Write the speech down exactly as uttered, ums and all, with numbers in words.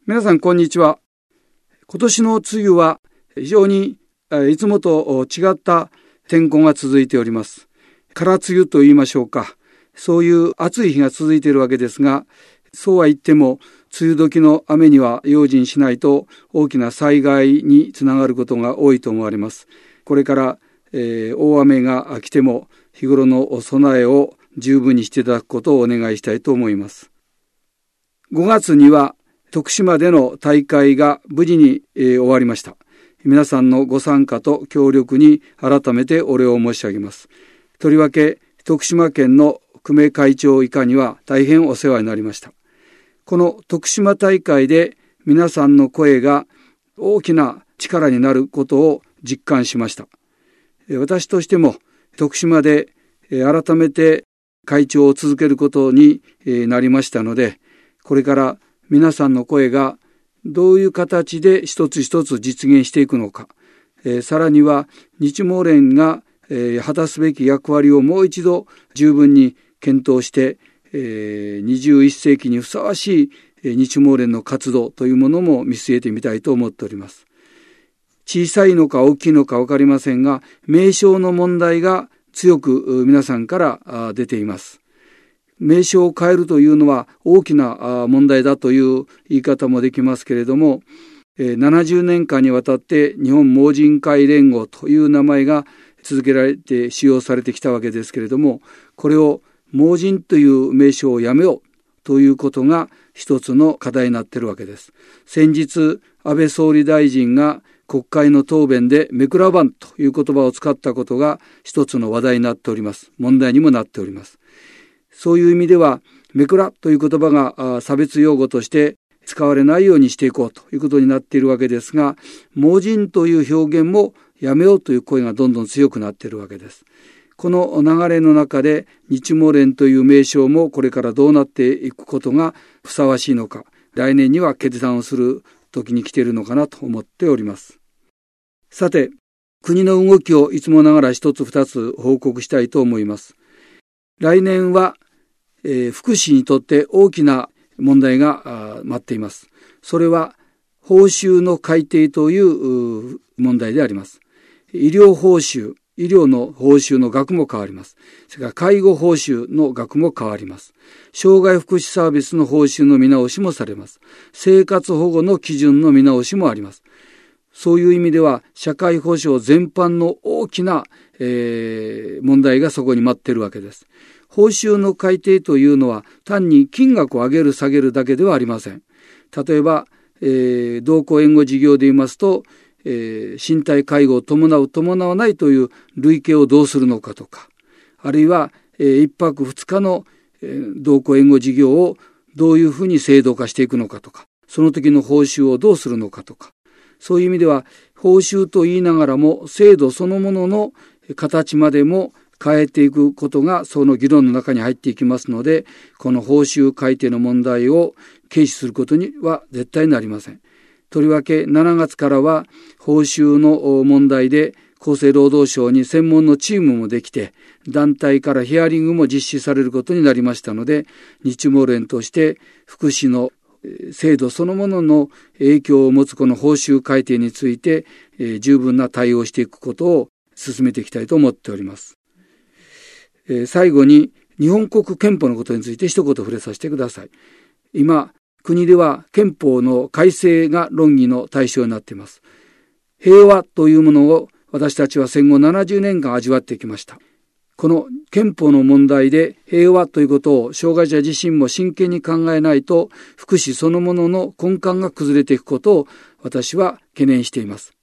皆さんこんにちは。今年の梅雨は非常にいつもと違った天候が続いております。空梅雨と言いましょうか。そういう暑い日が続いているわけですが、そうは言っても梅雨時の雨には用心しないと大きな災害につながることが多いと思われます。これから、えー、大雨が来ても日頃の備えを十分にしていただくことをお願いしたいと思います。ごがつには徳島での大会が無事に、えー、終わりました。皆さんのご参加と協力に改めてお礼を申し上げます。とりわけ徳島県の久米会長以下には大変お世話になりました。この徳島大会で皆さんの声が大きな力になることを実感しました。私としても徳島で改めて会長を続けることになりましたので、これから皆さんの声がどういう形で一つ一つ実現していくのか、えー、さらには日毛連が、えー、果たすべき役割をもう一度十分に検討して、えー、にじゅういっせいきにふさわしい、えー、日毛連の活動というものも見据えてみたいと思っております。小さいのか大きいのか分かりませんが、名称の問題が強く皆さんから出ています。名称を変えるというのは大きな問題だという言い方もできますけれども、ななじゅうねんかんにわたって日本盲人会連合という名前が続けられて使用されてきたわけですけれども、これを盲人という名称をやめようということが一つの課題になっているわけです。先日安倍総理大臣が国会の答弁でめくらばんという言葉を使ったことが一つの話題になっております。問題にもなっております。そういう意味では、めくらという言葉が差別用語として使われないようにしていこうということになっているわけですが、盲人という表現もやめようという声がどんどん強くなっているわけです。この流れの中で、日毛連という名称もこれからどうなっていくことがふさわしいのか、来年には決断をする時に来ているのかなと思っております。さて、国の動きをいつもながら一つ二つ報告したいと思います。来年はえー、福祉にとって大きな問題が待っています。それは報酬の改定という問題であります。医療報酬、医療の報酬の額も変わります。それから介護報酬の額も変わります。障害福祉サービスの報酬の見直しもされます。生活保護の基準の見直しもあります。そういう意味では社会保障全般の大きな、えー、問題がそこに待っているわけです。報酬の改定というのは単に金額を上げる下げるだけではありません。例えば、えー、同行援護事業で言いますと、えー、身体介護を伴う伴わないという類型をどうするのかとか、あるいは、えー、一泊二日の、えー、同行援護事業をどういうふうに制度化していくのかとか、その時の報酬をどうするのかとか、そういう意味では報酬と言いながらも制度そのものの形までも変えていくことがその議論の中に入っていきますので、この報酬改定の問題を軽視することには絶対なりません。とりわけしちがつからは報酬の問題で厚生労働省に専門のチームもできて、団体からヒアリングも実施されることになりましたので、日毛連として福祉の制度そのものの影響を持つこの報酬改定について、えー、十分な対応していくことを進めていきたいと思っております。えー、最後に日本国憲法のことについて一言触れさせてください。今、国では憲法の改正が論議の対象になっています。平和というものを私たちは戦後ななじゅうねんかん味わってきました。この憲法の問題で平和ということを障害者自身も真剣に考えないと、福祉そのものの根幹が崩れていくことを私は懸念しています。